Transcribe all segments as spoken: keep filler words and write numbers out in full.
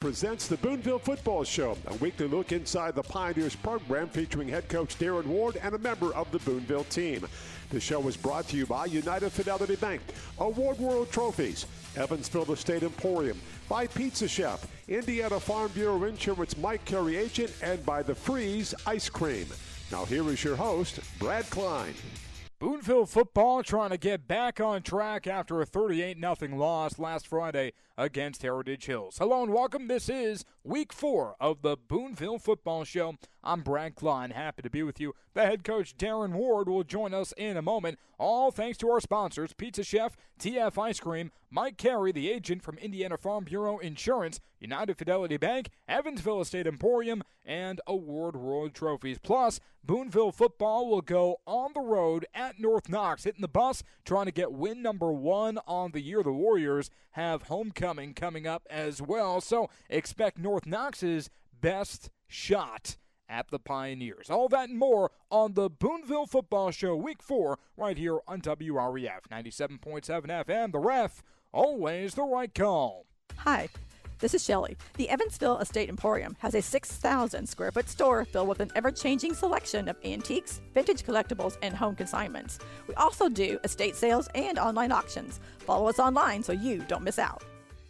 presents the Boonville Football Show, a weekly look inside the Pioneers program featuring head coach Darren Ward and a member of the Boonville team. The show is brought to you by United Fidelity Bank, Award World Trophies, Evansville Estate Emporium, by Pizza Chef, Indiana Farm Bureau Insurance Mike Carey Agent, and by The Freeze Ice Cream. Now here is your host, Brad Klein. Boonville football trying to get back on track after a thirty-eight nothing loss last Friday against Heritage Hills. Hello and welcome. This is week four of the Boonville Football Show. I'm Brad Klein, happy to be with you. The head coach Darren Ward will join us in a moment. All thanks to our sponsors, Pizza Chef, T F Ice Cream, Mike Carey, the agent from Indiana Farm Bureau Insurance, United Fidelity Bank, Evansville Estate Emporium, and Award World Trophies. Plus, Boonville football will go on the road at North Knox, hitting the bus, trying to get win number one on the year. The Warriors have homecoming coming up as well, so expect North Knox's best shot at the Pioneers. All that and more on the Boonville Football Show, Week four, right here on W R E F ninety-seven point seven F M. The Ref, always the right call. Hi, this is Shelley. The Evansville Estate Emporium has a six thousand square foot store filled with an ever-changing selection of antiques, vintage collectibles, and home consignments. We also do estate sales and online auctions. Follow us online so you don't miss out.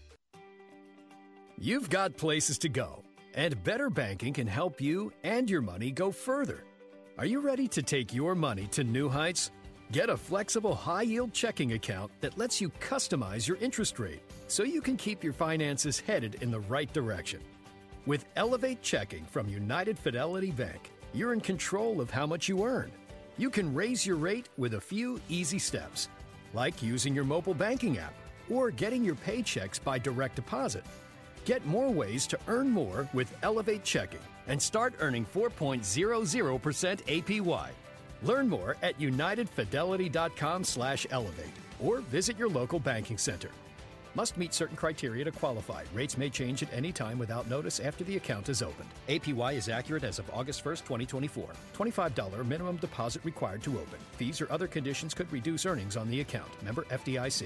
You've got places to go, and Better Banking can help you and your money go further. Are you ready to take your money to new heights? Get a flexible, high-yield checking account that lets you customize your interest rate so you can keep your finances headed in the right direction. With Elevate Checking from United Fidelity Bank, you're in control of how much you earn. You can raise your rate with a few easy steps, like using your mobile banking app or getting your paychecks by direct deposit. Get more ways to earn more with Elevate Checking and start earning four point zero zero percent A P Y. Learn more at unitedfidelity.com slash elevate or visit your local banking center. Must meet certain criteria to qualify. Rates may change at any time without notice after the account is opened. A P Y is accurate as of August first, twenty twenty-four. twenty-five dollars minimum deposit required to open. Fees or other conditions could reduce earnings on the account. Member F D I C.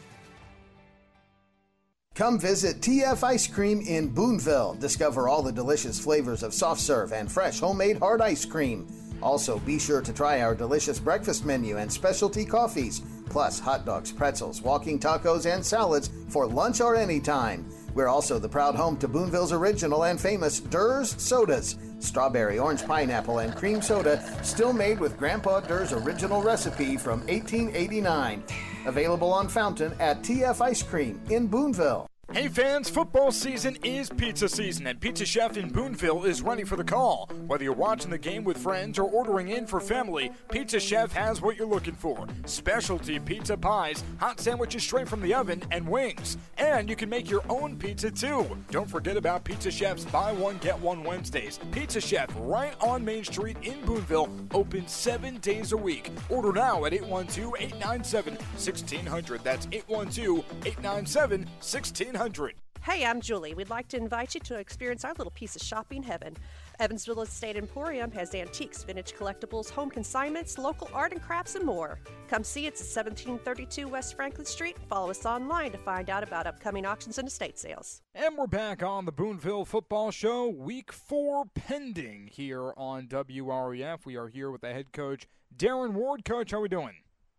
Come visit T F Ice Cream in Boonville. Discover all the delicious flavors of soft serve and fresh homemade hard ice cream. Also, be sure to try our delicious breakfast menu and specialty coffees, plus hot dogs, pretzels, walking tacos, and salads for lunch or anytime. We're also the proud home to Boonville's original and famous Durr's sodas. Strawberry, orange, pineapple, and cream soda, still made with Grandpa Durr's original recipe from eighteen eighty-nine. Available on Fountain at T F Ice Cream in Boonville. Hey fans, football season is pizza season, and Pizza Chef in Boonville is ready for the call. Whether you're watching the game with friends or ordering in for family, Pizza Chef has what you're looking for. Specialty pizza pies, hot sandwiches straight from the oven, and wings. And you can make your own pizza too. Don't forget about Pizza Chef's Buy One, Get One Wednesdays. Pizza Chef right on Main Street in Boonville, open seven days a week. Order now at eight one two, eight nine seven, one six zero zero. That's eight one two, eight nine seven, one six zero zero. Hey, I'm Julie. We'd like to invite you to experience our little piece of shopping heaven. Evansville Estate Emporium has antiques, vintage collectibles, home consignments, local art and crafts, and more. Come see us at seventeen thirty-two West Franklin Street. Follow us online to find out about upcoming auctions and estate sales. And we're back on the Boonville Football Show, week four pending here on W R E F. We are here with the head coach, Darren Ward. Coach, how we doing?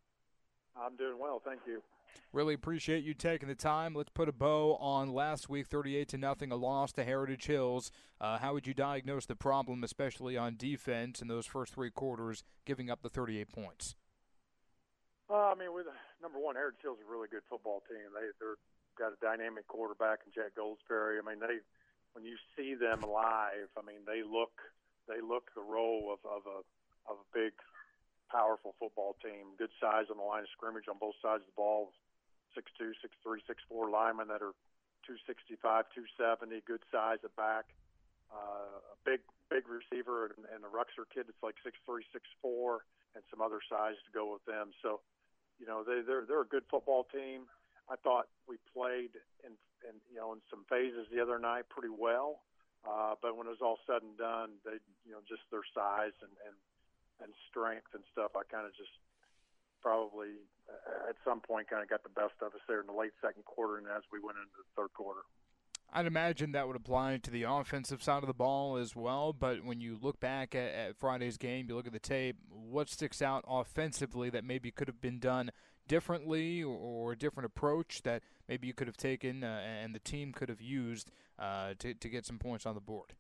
I'm doing well, thank you. Really appreciate you taking the time. Let's put a bow on last week, thirty-eight to nothing, a loss to Heritage Hills. Uh, how would you diagnose the problem, especially on defense in those first three quarters, giving up the thirty-eight points? Uh, I mean, with number one, Heritage Hills is a really good football team. They they're got a dynamic quarterback in Jack Goldsberry. I mean, they when you see them live, I mean, they look they look the role of, of a of a big, powerful football team. Good size on the line of scrimmage on both sides of the ball. six two, six three, six four linemen that are two sixty-five, two seventy, good size at back. Uh, a big, big receiver and, and a Ruxer kid that's like six three, six four, and some other size to go with them. So, you know, they, they're they're a good football team. I thought we played in, in you know in some phases the other night pretty well, uh, but when it was all said and done, they you know just their size and and, and strength and stuff, I kind of just probably uh, at some point kind of got the best of us there in the late second quarter and as we went into the third quarter. I'd imagine that would apply to the offensive side of the ball as well, but when you look back at, at Friday's game, you look at the tape, what sticks out offensively that maybe could have been done differently, or, or a different approach that maybe you could have taken uh, and the team could have used uh, to, to get some points on the board?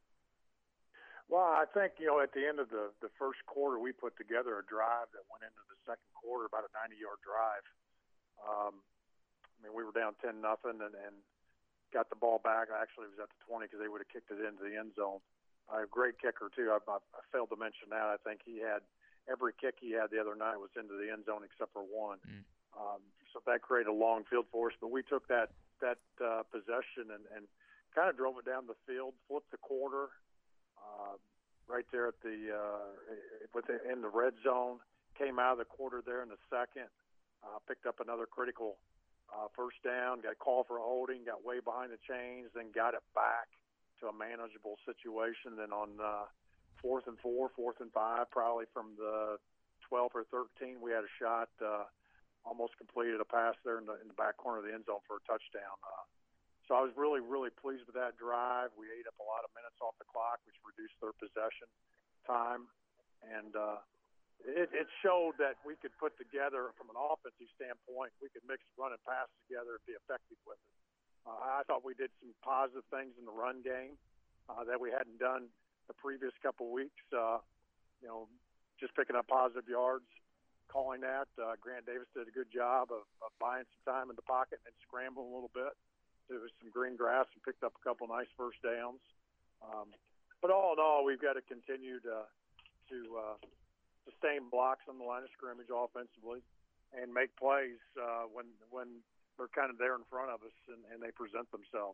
Well, I think, you know, at the end of the, the first quarter, we put together a drive that went into the second quarter, about a ninety-yard drive. Um, I mean, we were down ten nothing and, and got the ball back. Actually, it was at the twenty because they would have kicked it into the end zone. Uh, a great kicker, too. I, I, I failed to mention that. I think he had every kick he had the other night was into the end zone except for one. Mm. Um, so that created a long field for us. But we took that that uh, possession and, and kind of drove it down the field, flipped the quarter uh, right there at the uh, with the, in the red zone. Came out of the quarter there in the second, uh, picked up another critical Uh, first down, got called for holding, got way behind the chains, then got it back to a manageable situation. Then on uh, fourth and four, fourth and five, probably from the twelve or thirteen, we had a shot, uh, almost completed a pass there in the, in the back corner of the end zone for a touchdown. Uh, so I was really, really pleased with that drive. We ate up a lot of minutes off the clock, which reduced their possession time. And uh, It, it showed that we could put together, from an offensive standpoint, we could mix run and pass together and be effective with it. Uh, I thought we did some positive things in the run game uh, that we hadn't done the previous couple weeks. Uh, you know, just picking up positive yards, calling that. Uh, Grant Davis did a good job of, of buying some time in the pocket and scrambling a little bit. There was some green grass and picked up a couple nice first downs. Um, but all in all, we've got to continue to to uh, sustain blocks on the line of scrimmage offensively and make plays uh, when when they're kind of there in front of us and, and they present themselves.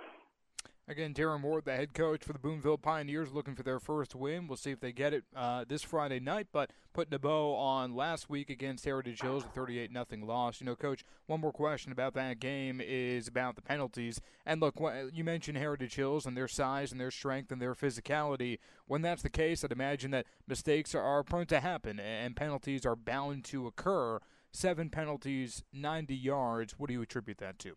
Again, Darren Ward, the head coach for the Boonville Pioneers, looking for their first win. We'll see if they get it uh, this Friday night, but putting a bow on last week against Heritage Hills, a thirty-eight nothing loss. You know, Coach, one more question about that game is about the penalties. And look, you mentioned Heritage Hills and their size and their strength and their physicality. When that's the case, I'd imagine that mistakes are prone to happen and penalties are bound to occur. Seven penalties, ninety yards. What do you attribute that to?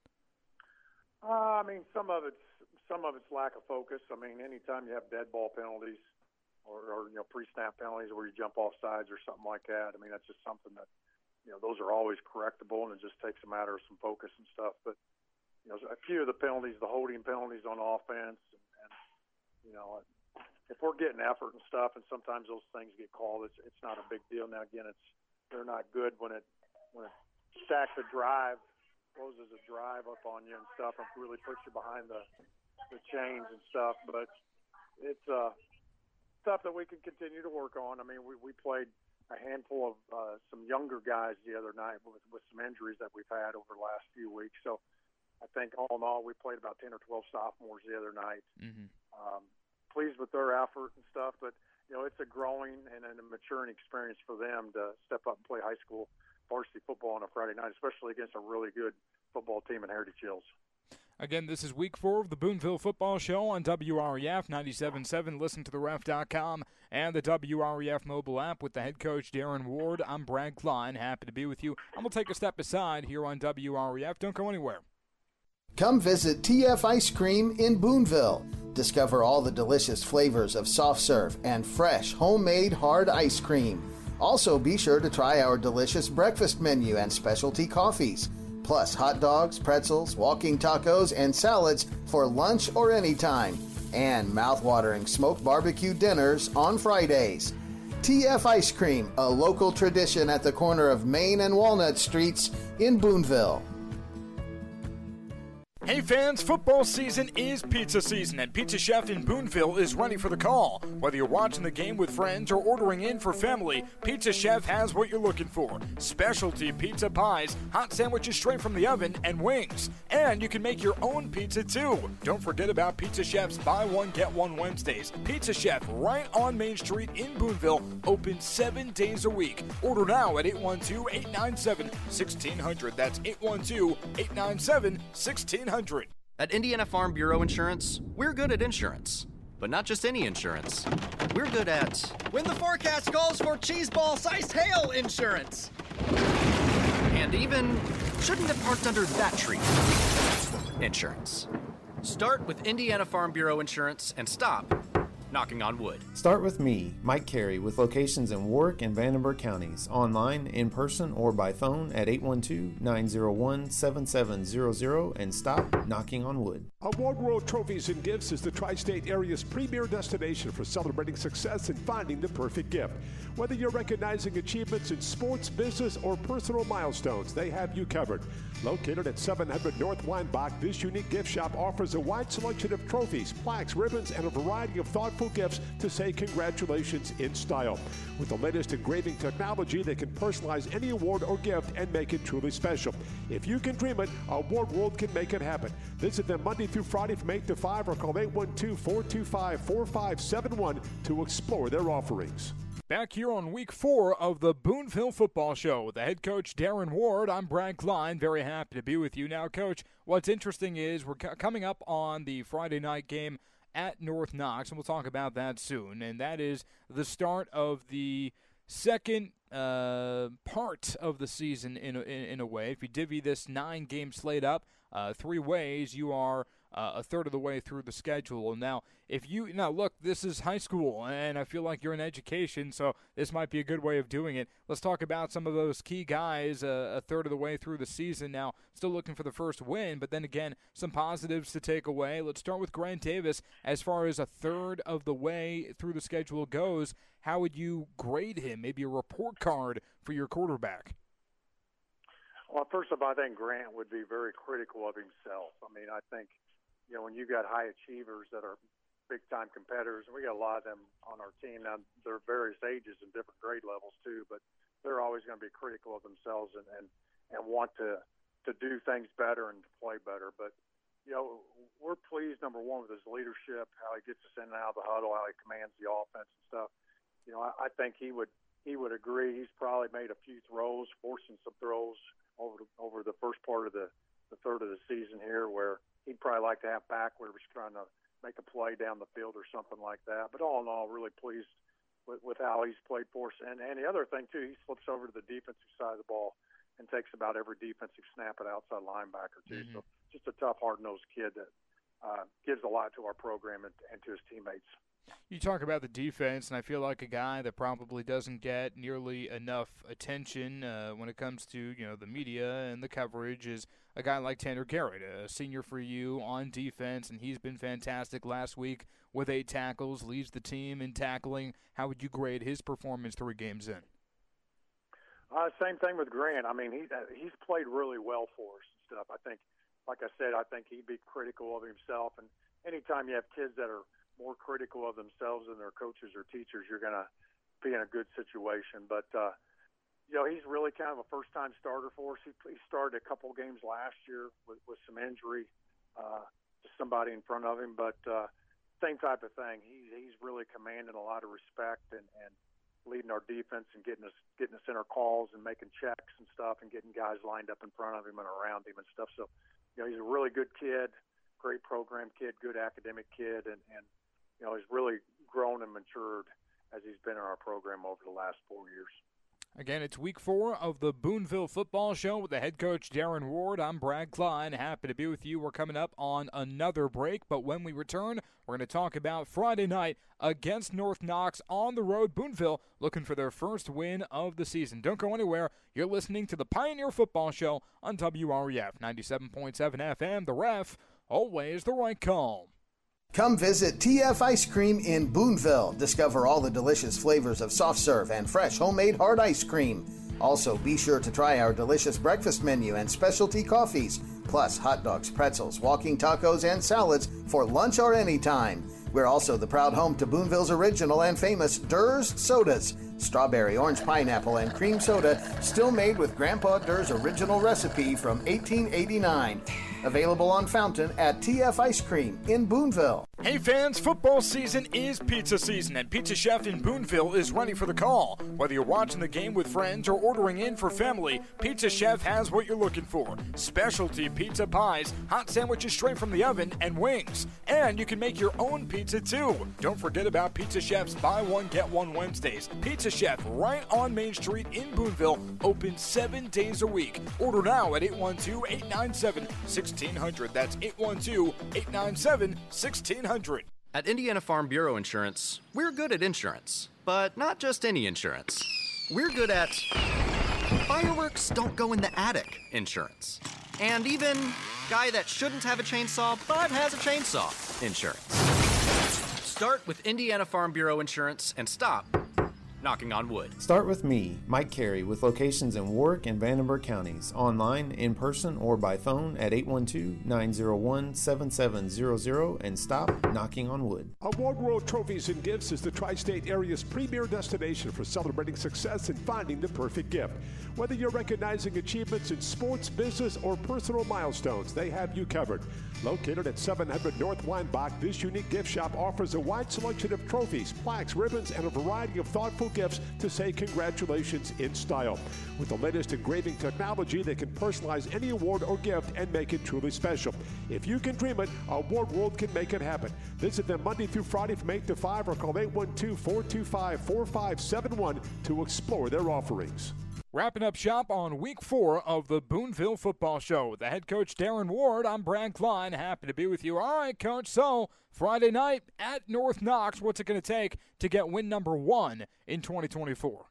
Uh, I mean, some of it's some of it's lack of focus. I mean, anytime you have dead ball penalties or, or you know pre-snap penalties where you jump off sides or something like that, I mean, that's just something that you know those are always correctable, and it just takes a matter of some focus and stuff. But you know, a few of the penalties, the holding penalties on offense, and, and you know, if we're getting effort and stuff, and sometimes those things get called, it's it's not a big deal. Now again, it's they're not good when it when it stacks a drive, closes a drive up on you and stuff, and really puts you behind the the chains and stuff. But it's uh, stuff that we can continue to work on. I mean, we, we played a handful of uh, some younger guys the other night with, with some injuries that we've had over the last few weeks. So I think all in all, we played about ten or twelve sophomores the other night. Mm-hmm. Um, pleased with their effort and stuff, but you know, it's a growing and a maturing experience for them to step up and play high school varsity football on a Friday night, especially against a really good football team in Heritage Hills. Again, this is week four of the Boonville Football Show on W R E F ninety-seven point seven. Listen to the ref dot com and the W R E F mobile app with the head coach, Darren Ward. I'm Brad Klein. Happy to be with you. I'm going to take a step aside here on W R E F. Don't go anywhere. Come visit T F Ice Cream in Boonville. Discover all the delicious flavors of soft serve and fresh homemade hard ice cream. Also, be sure to try our delicious breakfast menu and specialty coffees. Plus hot dogs, pretzels, walking tacos, and salads for lunch or anytime. And mouth-watering smoked barbecue dinners on Fridays. T F Ice Cream, a local tradition at the corner of Main and Walnut Streets in Boonville. Hey fans, football season is pizza season, and Pizza Chef in Boonville is ready for the call. Whether you're watching the game with friends or ordering in for family, Pizza Chef has what you're looking for. Specialty pizza pies, hot sandwiches straight from the oven, and wings. And you can make your own pizza too. Don't forget about Pizza Chef's Buy One, Get One Wednesdays. Pizza Chef right on Main Street in Boonville, open seven days a week. Order now at eight one two, eight nine seven, one six zero zero. That's eight one two, eight nine seven, one six zero zero. At Indiana Farm Bureau Insurance, we're good at insurance. But not just any insurance. We're good at... when the forecast calls for cheeseball-sized hail insurance. And even, shouldn't have parked under that tree. Insurance. Start with Indiana Farm Bureau Insurance and stop knocking on wood. Start with me, Mike Carey, with locations in Warwick and Vandenberg counties, online, in person, or by phone at eight one two, nine zero one, seven seven zero zero and stop knocking on wood. Award World Trophies and Gifts is the tri-state area's premier destination for celebrating success and finding the perfect gift. Whether you're recognizing achievements in sports, business, or personal milestones, they have you covered. Located at seven hundred North Weinbach, this unique gift shop offers a wide selection of trophies, plaques, ribbons, and a variety of thoughtful gifts to say congratulations in style. With the latest engraving technology, they can personalize any award or gift and make it truly special. If you can dream it, Award World can make it happen. Visit them Monday through Friday from eight to five or call eight one two, four two five, four five seven one to explore their offerings. Back here on week four of the Boonville Football Show with the head coach Darren Ward. I'm Brad Klein. Very happy to be with you now, Coach. What's interesting is we're c- coming up on the Friday night game at North Knox, and we'll talk about that soon. And that is the start of the second uh, part of the season in a, in, in a way. If you divvy this nine-game slate up uh, three ways, you are uh, a third of the way through the schedule. Now, if you now look, this is high school, and I feel like you're in education, so this might be a good way of doing it. Let's talk about some of those key guys uh, a third of the way through the season. Now, still looking for the first win, but then again, some positives to take away. Let's start with Grant Davis. As far as a third of the way through the schedule goes, how would you grade him? Maybe a report card for your quarterback. Well, first of all, I think Grant would be very critical of himself. I mean, I think, you know, when you got high achievers that are big-time competitors, and we got a lot of them on our team. Now, they're various ages and different grade levels, too, but they're always going to be critical of themselves and, and, and want to, to do things better and to play better. But, you know, we're pleased, number one, with his leadership, how he gets us in and out of the huddle, how he commands the offense and stuff. You know, I, I think he would he would agree. He's probably made a few throws, forcing some throws over the, over the first part of the, the third of the season here where he'd probably like to have back where he's trying to make a play down the field or something like that. But all in all, really pleased with, with how he's played for us. And, and the other thing, too, he slips over to the defensive side of the ball and takes about every defensive snap at outside linebacker, too. Mm-hmm. So just a tough, hard-nosed kid that uh, gives a lot to our program and, and to his teammates. You talk about the defense, and I feel like a guy that probably doesn't get nearly enough attention uh, when it comes to, you know, the media and the coverage is a guy like Tanner Garrett, a senior for you on defense, and he's been fantastic last week with eight tackles, leads the team in tackling. How would you grade his performance three games in? Uh, same thing with Grant. I mean, he, he's played really well for us and stuff. I think, like I said, I think he'd be critical of himself, and anytime you have kids that are more critical of themselves than their coaches or teachers, you're going to be in a good situation. But, uh, you know, he's really kind of a first-time starter for us. He, he started a couple games last year with, with some injury uh, to somebody in front of him. But uh, same type of thing. He, he's really commanding a lot of respect and, and leading our defense and getting us getting us in our calls and making checks and stuff and getting guys lined up in front of him and around him and stuff. So, you know, he's a really good kid, great program kid, good academic kid, and, and you know, he's really grown and matured as he's been in our program over the last four years. Again, it's week four of the Boonville Football Show with the head coach, Darren Ward. I'm Brad Klein. Happy to be with you. We're coming up on another break, but when we return, we're going to talk about Friday night against North Knox on the road. Boonville looking for their first win of the season. Don't go anywhere. You're listening to the Pioneer Football Show on W R E F ninety-seven point seven F M. The Ref, always the right call. Come visit T F Ice Cream in Boonville. Discover all the delicious flavors of soft serve and fresh homemade hard ice cream. Also, be sure to try our delicious breakfast menu and specialty coffees, plus hot dogs, pretzels, walking tacos, and salads for lunch or anytime. We're also the proud home to Boonville's original and famous Durr's sodas. Strawberry, orange, pineapple, and cream soda, still made with Grandpa Durr's original recipe from eighteen eighty-nine. Available on fountain at T F Ice Cream in Boonville. Hey fans, football season is pizza season, and Pizza Chef in Boonville is ready for the call. Whether you're watching the game with friends or ordering in for family, Pizza Chef has what you're looking for. Specialty pizza pies, hot sandwiches straight from the oven, and wings. And you can make your own pizza too. Don't forget about Pizza Chef's Buy One, Get One Wednesdays. Pizza Chef right on Main Street in Boonville, open seven days a week. Order now at eight one two, eight nine seven, six sixteen hundred. That's eight one two, eight nine seven, one six zero zero. At Indiana Farm Bureau Insurance, we're good at insurance, but not just any insurance. We're good at fireworks don't go in the attic insurance. And even guy that shouldn't have a chainsaw but has a chainsaw insurance. Start with Indiana Farm Bureau Insurance and stop knocking on wood. Start with me, Mike Carey, with locations in Warwick and Vandenberg counties, online, in person, or by phone at eight one two, nine zero one, seven seven zero zero and stop knocking on wood. Award World Trophies and Gifts is the tri-state area's premier destination for celebrating success and finding the perfect gift. Whether you're recognizing achievements in sports, business, or personal milestones, they have you covered. Located at seven hundred North Weinbach, this unique gift shop offers a wide selection of trophies, plaques, ribbons, and a variety of thoughtful gifts to say congratulations in style. With the latest engraving technology, they can personalize any award or gift and make it truly special. If you can dream it, Award World can make it happen. Visit them Monday through Friday from eight to five or call eight one two, four two five, four five seven one to explore their offerings. Wrapping up shop on week four of the Boonville Football Show. The head coach, Darren Ward, I'm Brad Klein. Happy to be with you. All right, Coach, so Friday night at North Knox, what's it going to take to get win number one in twenty twenty-four?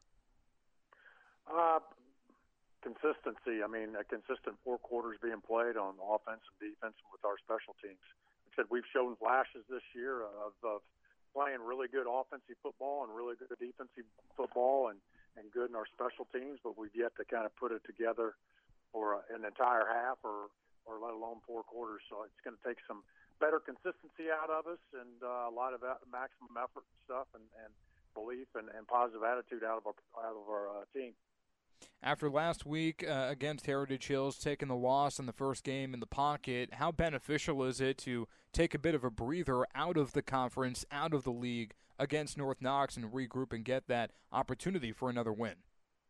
Uh, consistency. I mean, a consistent four quarters being played on offense and defense with our special teams. Like I said, we've shown flashes this year of, of playing really good offensive football and really good defensive football and and good in our special teams, but we've yet to kind of put it together for an entire half or, or let alone four quarters. So it's going to take some better consistency out of us and uh, a lot of maximum effort and stuff and, and belief and, and positive attitude out of our, out of our uh, team. After last week uh, against Heritage Hills, taking the loss in the first game in the pocket, how beneficial is it to take a bit of a breather out of the conference, out of the league, against North Knox and regroup and get that opportunity for another win?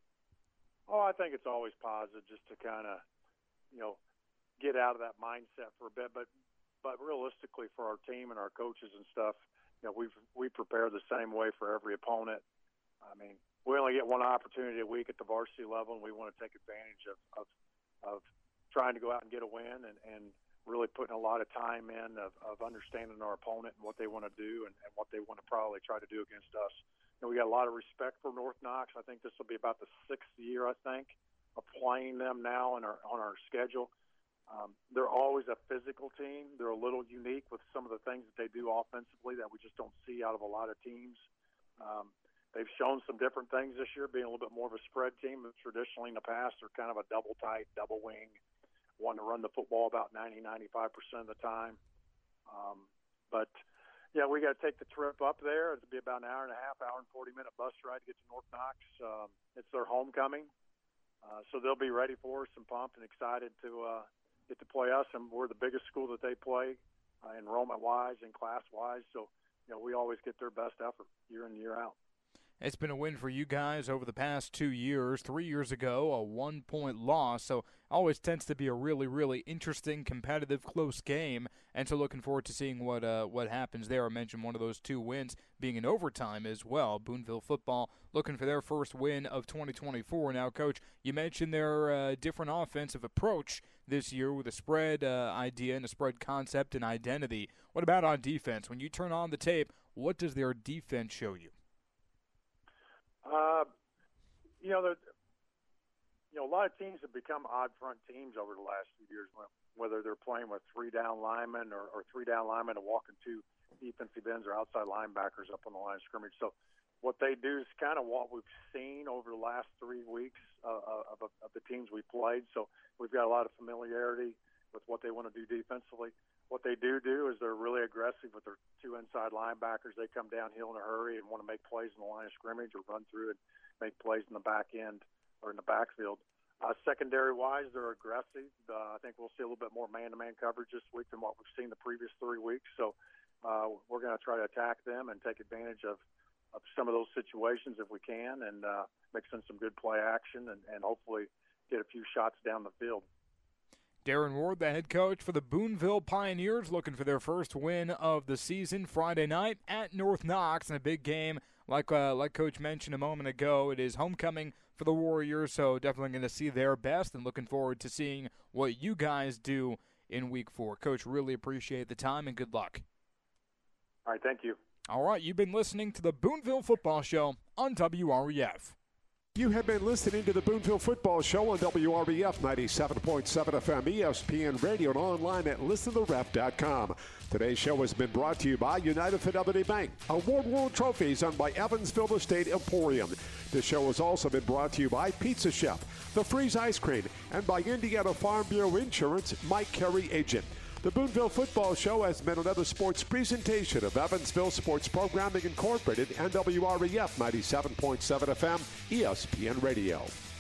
Oh, I think it's always positive just to kind of, you know, get out of that mindset for a bit. But but realistically for our team and our coaches and stuff, you know, we we prepare the same way for every opponent. I mean, we only get one opportunity a week at the varsity level, and we want to take advantage of, of, of trying to go out and get a win and, and really putting a lot of time in of, of understanding our opponent and what they want to do and, and what they want to probably try to do against us. You know, we got a lot of respect for North Knox. I think this will be about the sixth year, I think, of playing them now on our, on our schedule. Um, they're always a physical team. They're a little unique with some of the things that they do offensively that we just don't see out of a lot of teams. Um, they've shown some different things this year, being a little bit more of a spread team. Traditionally in the past, they're kind of a double tight, double wing, want to run the football about ninety, ninety-five percent of the time. Um, but, yeah, we got to take the trip up there. It'll be about an hour and a half, hour and forty-minute bus ride to get to North Knox. Um, it's their homecoming, uh, so they'll be ready for us and pumped and excited to uh, get to play us. And we're the biggest school that they play uh, enrollment-wise and class-wise. So, you know, we always get their best effort year in, year out. It's been a win for you guys over the past two years. Three years ago, a one-point loss. So always tends to be a really, really interesting, competitive, close game. And so looking forward to seeing what uh, what happens there. I mentioned one of those two wins being in overtime as well. Boonville football looking for their first win of twenty twenty-four. Now, Coach, you mentioned their uh, different offensive approach this year with a spread uh, idea and a spread concept and identity. What about on defense? When you turn on the tape, what does their defense show you? Uh, you know, you know, a lot of teams have become odd front teams over the last few years, whether they're playing with three down linemen or, or three down linemen and walking two defensive ends or outside linebackers up on the line of scrimmage. So what they do is kind of what we've seen over the last three weeks uh, of, of the teams we played. So we've got a lot of familiarity with what they want to do defensively. What they do do is they're really aggressive with their two inside linebackers. They come downhill in a hurry and want to make plays in the line of scrimmage or run through and make plays in the back end or in the backfield. Uh, secondary-wise, they're aggressive. Uh, I think we'll see a little bit more man-to-man coverage this week than what we've seen the previous three weeks. So uh, we're going to try to attack them and take advantage of, of some of those situations if we can and uh, mix in some good play action and, and hopefully get a few shots down the field. Darren Ward, the head coach for the Boonville Pioneers, looking for their first win of the season Friday night at North Knox in a big game. Like uh, like Coach mentioned a moment ago, it is homecoming for the Warriors, so definitely going to see their best and looking forward to seeing what you guys do in week four. Coach, really appreciate the time and good luck. All right, thank you. All right, you've been listening to the Boonville Football Show on W R E F. You have been listening to the Boonville Football Show on W R E F ninety-seven point seven F M, E S P N Radio, and online at listen the ref dot com. Today's show has been brought to you by United Fidelity Bank. Award World Trophies owned by Evansville Estate Emporium. The show has also been brought to you by Pizza Chef, The Freeze Ice Cream, and by Indiana Farm Bureau Insurance, Mike Carey Agent. The Boonville Football Show has been another sports presentation of Evansville Sports Programming Incorporated and W R E F ninety-seven point seven F M, E S P N Radio.